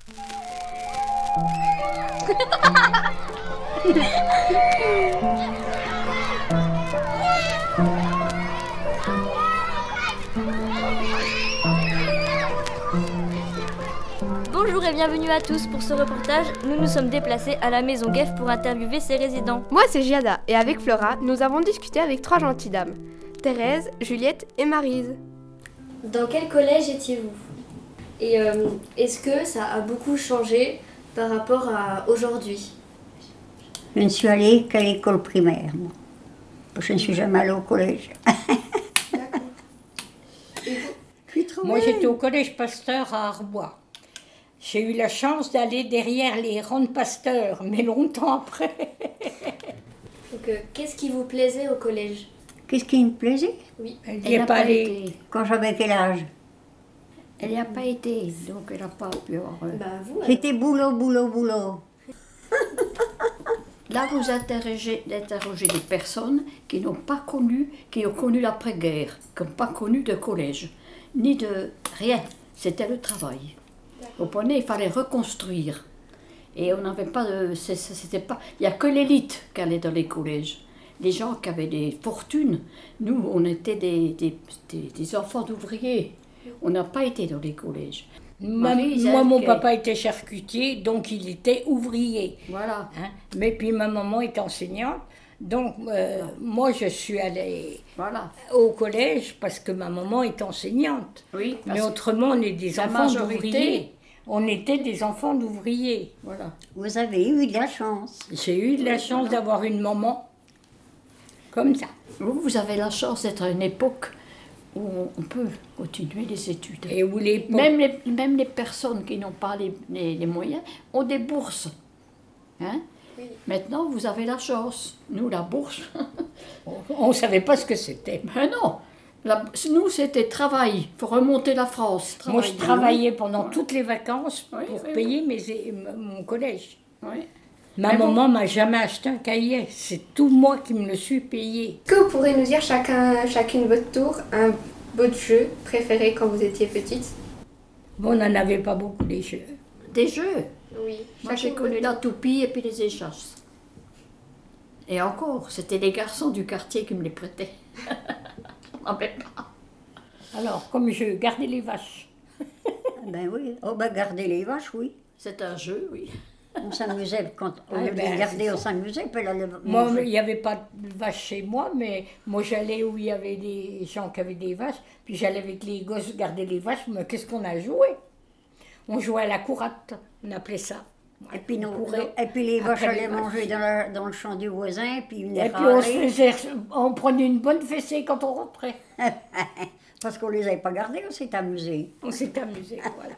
Bonjour et bienvenue à tous pour ce reportage. Nous nous sommes déplacés à la maison Guef pour interviewer ses résidents. Moi c'est Giada et avec Flora, nous avons discuté avec 3 gentilles dames. Thérèse, Juliette et Maryse. Dans quel collège étiez-vous ? Et est-ce que ça a beaucoup changé par rapport à aujourd'hui ? Je ne suis allée qu'à l'école primaire, moi. Je ne suis jamais allée au collège. D'accord. Moi, j'étais au collège Pasteur à Arbois. J'ai eu la chance d'aller derrière les rangs de Pasteur, mais longtemps après. Donc, qu'est-ce qui vous plaisait au collège ? Qu'est-ce qui me plaisait? Oui. Elle n'y est pas allée. Quand j'avais quel âge? Elle n'y a pas été, donc elle n'a pas pu avoir... Bah vous. alors. J'étais boulot. Là, vous interrogez des personnes qui n'ont pas connu, qui ont connu l'après-guerre, qui n'ont pas connu de collège, ni de rien. C'était le travail. Vous comprenez, il fallait reconstruire. Et on n'avait pas de... C'était pas... Il n'y a que l'élite qui allait dans les collèges. Les gens qui avaient des fortunes, nous, on était des enfants d'ouvriers. On n'a pas été dans les collèges. Moi, mon papa était charcutier, donc il était ouvrier. Voilà. Hein. Mais puis ma maman est enseignante, donc moi je suis allée au collège parce que ma maman est enseignante. Oui, mais autrement, on est des la enfants majorité- d'ouvriers. On était des enfants d'ouvriers. Voilà. Vous avez eu de la chance. J'ai eu de la chance d'avoir une maman comme ça. Vous avez la chance d'être à une époque où on peut continuer les études. Et où les Même les personnes qui n'ont pas les moyens ont des bourses. Hein? Oui. Maintenant, vous avez la chance. Nous, la bourse, on ne savait pas ce que c'était. ben non. Nous, c'était travail. Il faut remonter la France. Moi, je Travailler. travaillais pendant toutes les vacances Oui, pour oui, payer mon collège. Oui. Ma Mais bon. maman m'a jamais acheté un cahier. C'est tout moi qui me le suis payé. Est-ce que vous pourrez nous dire chacune votre tour votre jeu préféré quand vous étiez petite ? Bon, on n'en avait pas beaucoup des jeux. Des jeux. Oui. Moi, j'ai connu la toupie et puis les échasses. Et encore, c'était les garçons du quartier qui me les prêtaient. Je n'en avais pas. Alors, comme je gardais les vaches. Ben oui. Oh ben garder les vaches, oui. C'est un jeu, oui. On s'amusait quand on Ah, les ben, gardait, c'est on s'amusait. Puis là, Moi, il n'y avait pas de vaches chez moi, mais moi, j'allais où il y avait des gens qui avaient des vaches. Puis j'allais avec les gosses garder les vaches. Mais qu'est-ce qu'on a joué? On jouait à la courate, on appelait ça. Et puis, On courait. et puis les vaches Après les allaient vaches. manger dans le champ du voisin, puis une Et puis on prenait une bonne fessée quand on rentrait. Parce qu'on les avait pas gardés, on s'est amusés. On s'est amusé, voilà.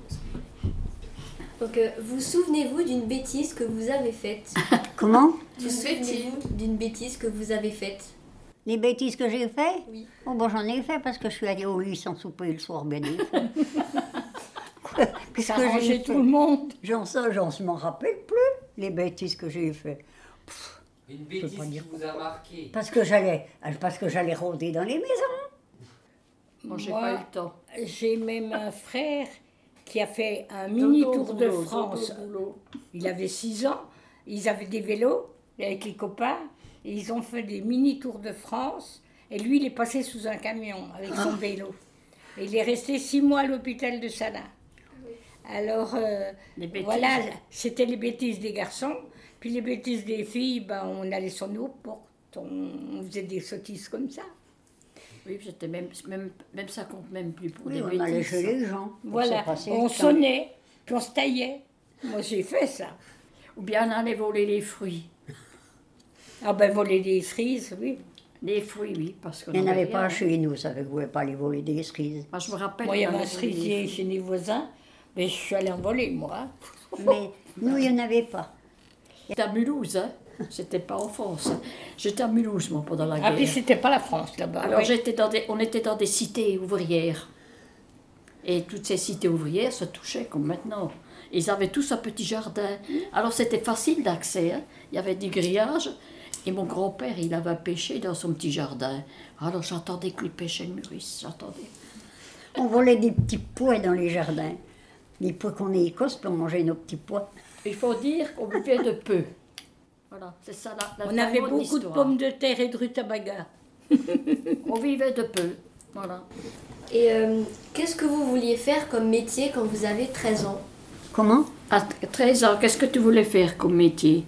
Donc, vous souvenez-vous d'une bêtise que vous avez faite ? Comment? Vous souvenez-vous d'une bêtise que vous avez faite ? Les bêtises que j'ai fait? Oui. Oh bon, j'en ai fait parce que je suis allée au lit sans souper le soir, bien des fois. Qu'est-ce Ça que j'ai arrangeait fait? tout le monde. J'en m'en rappelle plus, les bêtises que j'ai fait. Une bêtise pas qui dire. vous a marqué. Parce que j'allais rôder dans les maisons. Moi, j'ai Moi, pas eu le temps. J'ai même un frère qui a fait un mini tour de Dodo, France. dodo, boulot. Il avait 6 ans, ils avaient des vélos avec les copains, et ils ont fait des mini tours de France, et lui il est passé sous un camion avec son vélo. Et il est resté 6 mois à l'hôpital de Salins. Alors, Les bêtises. voilà, c'était les bêtises des garçons, puis les bêtises des filles, ben, on allait sur nos portes, on faisait des sottises comme ça. Oui, j'étais même ça compte même plus pour Oui, des on bêtises. allait chez les gens. pour Voilà, se passer le on temps. sonnait, puis on se taillait. Moi j'ai fait ça. Ou bien on allait voler les fruits. Ah ben voler des cerises, oui. Les fruits, oui, parce qu'on Il n'y en avait rien, pas hein. chez nous, ça ne pouvait pas les voler des cerises. Moi, je me rappelle. Moi, il y on avait un allait voler les cerisier fruits. chez les voisins, mais je suis allée en voler, moi. Mais nous, il n'y en avait pas. J'étais à Mulhouse, hein. C'était pas en France. Hein. J'étais à Mulhouse, moi, pendant la Ah, puis guerre. c'était pas la France, là-bas. Alors, oui. on était dans des cités ouvrières. Et toutes ces cités ouvrières se touchaient comme maintenant. Ils avaient tous un petit jardin. Alors, c'était facile d'accès. Hein. Il y avait des grillages. Et mon grand-père, il avait pêché dans son petit jardin. Alors, j'entendais que les pêchaient le mûrisse. J'entendais. On volait des petits pois dans les jardins. Il faut qu'on ait Écosse pour manger nos petits pois. Il faut dire qu'on vivait de peu. Voilà, c'est ça la On avait mot beaucoup de l'histoire. pommes de terre et de rutabaga. On vivait de peu. Voilà. Et qu'est-ce que vous vouliez faire comme métier quand vous avez 13 ans? Comment? À 13 ans, qu'est-ce que tu voulais faire comme métier?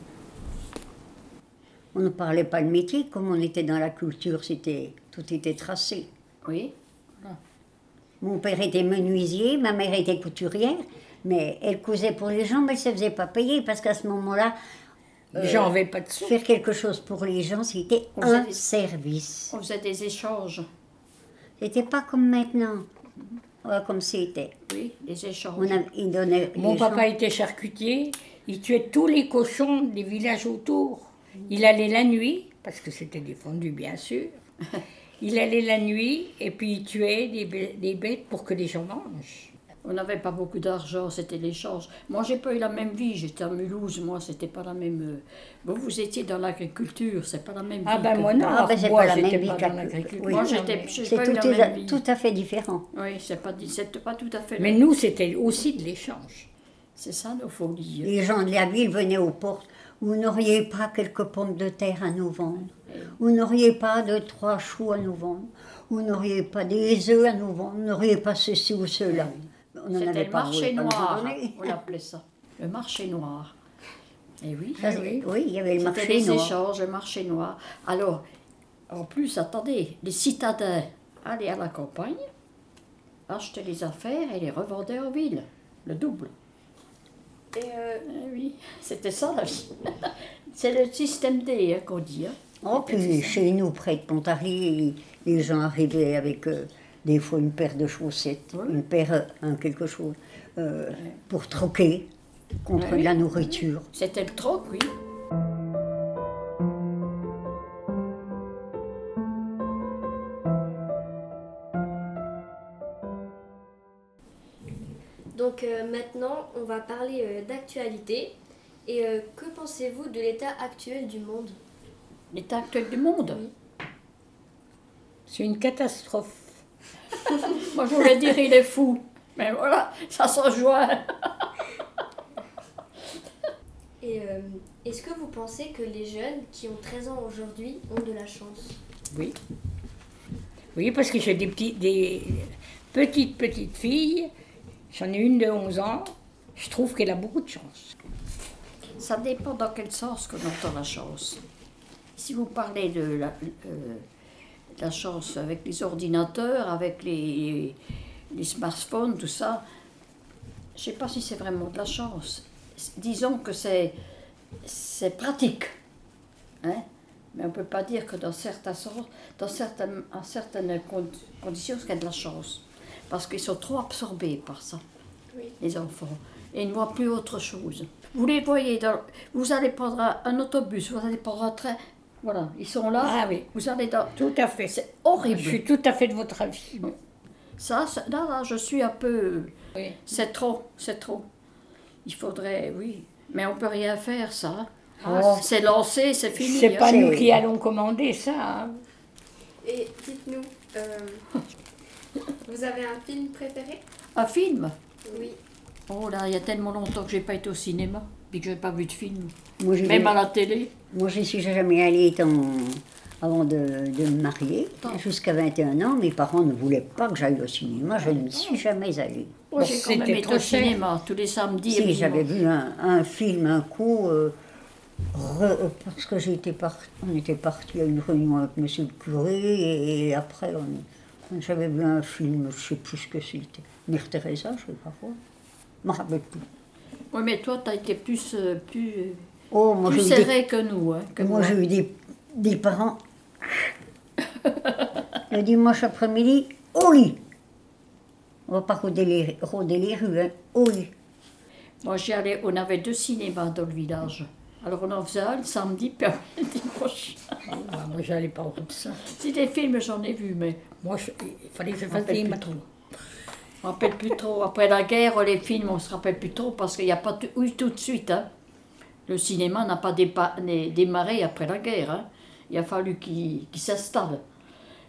On ne parlait pas de métier, comme on était dans la culture, tout était tracé. Oui. Mon père était menuisier, ma mère était couturière, mais elle cousait pour les gens, mais elle ne se faisait pas payer, parce qu'à ce moment-là, Les gens n'avaient pas de sous. faire quelque chose pour les gens, c'était On faisait un des- service. On faisait des échanges. C'était pas comme maintenant, voilà, comme c'était. Oui, des échanges. Ils donnaient Mon les papa gens- était charcutier, il tuait tous les cochons des villages autour. Il allait la nuit, parce que c'était défendu bien sûr. Il allait la nuit et puis il tuait des bêtes pour que les gens mangent. On n'avait pas beaucoup d'argent, c'était l'échange. Moi, j'ai pas eu la même vie. J'étais à Mulhouse, moi, c'était pas la même. Vous étiez dans l'agriculture, c'est pas la même Ah vie. ben que moi nous. non, Ah, ben, c'est moi pas la j'étais même vie pas qu'à- dans l'agriculture. oui. Moi, mais- j'ai C'est pas eu la tout, même vie. tout à fait différent. Oui, c'était pas tout à fait. Mais nous c'était aussi de l'échange. C'est ça nos folies. Les gens de la ville venaient aux portes. Vous n'auriez pas quelques pommes de terre à nous vendre. Vous n'auriez pas 2-3 choux à nous vendre. Vous n'auriez pas des œufs à nous vendre. Vous n'auriez pas ceci ou cela. On n'en C'était avait le pas, marché on voulait pas nous noir, donner. on appelait ça. Le marché noir. Et oui, Ça, oui, il y avait le c'était marché les noir. échanges, le marché noir. Alors, en plus, attendez, les citadins allaient à la campagne, achetaient les affaires et les revendaient en ville. Le double. Et Eh oui, c'était ça la vie. C'est le système D qu'on dit. Hein. Oh, puis chez nous, près de Pontarlier, les gens arrivaient avec des fois une paire de chaussettes, Oui. une paire, quelque chose, pour troquer contre Oui. de la nourriture. C'était le troc, oui. Donc maintenant, on va parler d'actualité. Et que pensez-vous de l'état actuel du monde? L'état actuel du monde. Oui. C'est une catastrophe. Moi, je voulais dire il est fou. Mais voilà, ça se rejoint. Et est-ce que vous pensez que les jeunes qui ont 13 ans aujourd'hui ont de la chance? Oui. Oui, parce que j'ai des petites filles. J'en ai une de 11 ans. Je trouve qu'elle a beaucoup de chance. Ça dépend dans quel sens qu'on entend la chance. Si vous parlez de la chance avec les ordinateurs, avec les smartphones, tout ça, je ne sais pas si c'est vraiment de la chance. Disons que c'est pratique. Hein? Mais on ne peut pas dire que dans certaines conditions, c'est de la chance. Parce qu'ils sont trop absorbés par ça, Oui. les enfants. Et ils ne voient plus autre chose. Vous les voyez, vous allez prendre un autobus, vous allez prendre un train. Voilà, ils sont là. Ah oui. Vous allez dans. Tout à fait. C'est Je horrible. suis tout à fait de votre avis. Là, je suis un peu. Oui. C'est trop. Il faudrait, oui. Mais on peut rien faire, ça. Oh. C'est lancé, c'est fini. C'est pas hein. nous C'est- qui allons commander ça. Hein. Et dites-nous, vous avez un film préféré? Un film. Oui. Oh là, il y a tellement longtemps que j'ai pas été au cinéma, puis que j'ai pas vu de film. Moi, j'y Même vais- à la télé. Moi, j'y suis jamais allée avant de me marier. Jusqu'à 21 ans, mes parents ne voulaient pas que j'aille au cinéma. Je ne suis jamais allée. Moi, j'ai quand même c'était été trop au cher. cinéma tous les samedis. et Si, j'avais dimanches. vu un film un coup, parce que on était partis à une réunion avec monsieur le curé, et après, j'avais vu un film, je ne sais plus ce que c'était. Mère Teresa, je ne sais pas quoi. Je ne me rappelle plus. Oui, mais toi, tu as été plus Oh, moi, plus j'ai eu des, serré que nous. Hein, que moi, moi. j'ai eu des parents. Le dimanche après-midi, au lit. On ne va pas rôder les rues, hein, au lit. Moi, j'y allais, on avait 2 cinémas dans le village. Alors, on en faisait un le samedi, puis un le dimanche. Ah, moi, j'allais pas au ça. Si des films, j'en ai vu, mais Moi, il fallait que je fasse rappelle des plus matons. on ne rappelle plus trop. Après la guerre, les films, on ne se rappelle plus trop parce qu'il n'y a pas eu tout de suite. Hein. Le cinéma n'a pas démarré après la guerre. Hein. Il a fallu qu'il s'installe.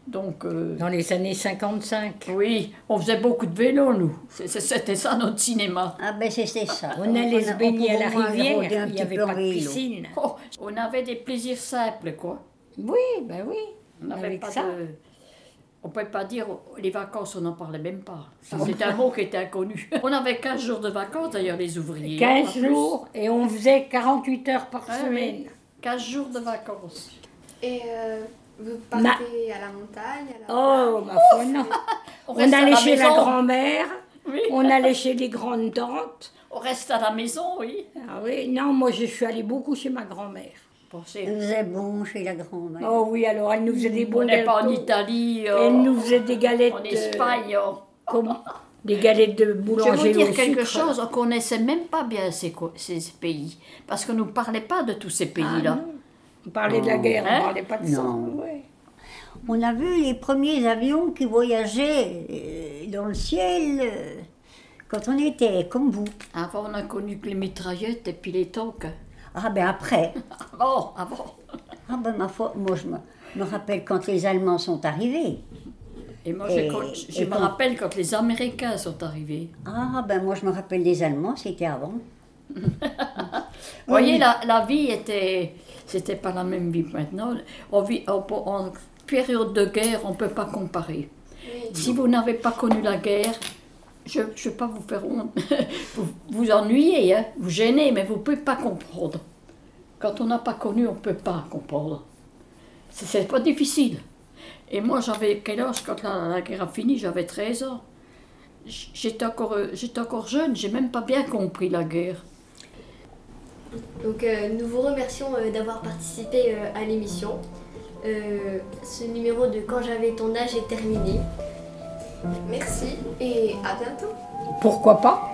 Donc, Dans les années 55. oui, on faisait beaucoup de vélo, nous. C'était ça notre cinéma. Ah ben c'était ça. On allait se baigner à la pouvait au moins rivière, rôder un il n'y petit avait peu en pas de vélo. piscine. Oh, on avait des plaisirs simples, quoi. Oui, ben oui. On n'avait Avec pas ça. de... On ne pouvait pas dire, les vacances, on n'en parlait même pas. C'était un mot qui était inconnu. On avait 15 jours de vacances, d'ailleurs, les ouvriers. 15 pas plus. jours et on faisait 48 heures par Ah, semaine. oui. 15 jours de vacances. Et vous partez à la montagne à la Oh, plage. ma foi, non. On reste à allait la chez la maison. grand-mère, Oui. on allait chez les grandes tantes. On reste à la maison, oui. Ah oui, non, moi je suis allée beaucoup chez ma grand-mère. Bon, Il faisait bon chez la grand-mère. Oh oui, alors elle nous faisait des on bons n'est pas en gâteaux. Italie, Elle nous faisait des galettes. en Espagne. Comme des galettes de Je vais boulanger vous dire au quelque sucre. chose, on ne connaissait même pas bien ces pays. Parce qu'on ne nous parlait pas de tous ces pays-là. On parlait de la guerre, Hein? on parlait pas de ça. Non. Ouais. On a vu les premiers avions qui voyageaient dans le ciel quand on était comme vous. Avant, on a connu que les mitraillettes et puis les tanks. Ah ben après. Avant. Ah ben ma foi, moi je me rappelle quand les Allemands sont arrivés. Et moi, Et je me quand- rappelle quand les Américains sont arrivés. Ah ben moi je me rappelle des Allemands, c'était avant. Vous voyez, la vie c'était pas la même vie que maintenant. En période de guerre, on ne peut pas comparer. Si vous n'avez pas connu la guerre, je ne vais pas vous faire honte, vous ennuyez, hein, vous gênez, mais vous ne pouvez pas comprendre. Quand on n'a pas connu, on ne peut pas comprendre. C'est pas difficile. Et moi, j'avais quel âge quand la guerre a fini? J'avais 13 ans. J'étais encore jeune, j'ai même pas bien compris la guerre. Donc nous vous remercions d'avoir participé à l'émission. Ce numéro de Quand j'avais ton âge est terminé. Merci et à bientôt. Pourquoi pas?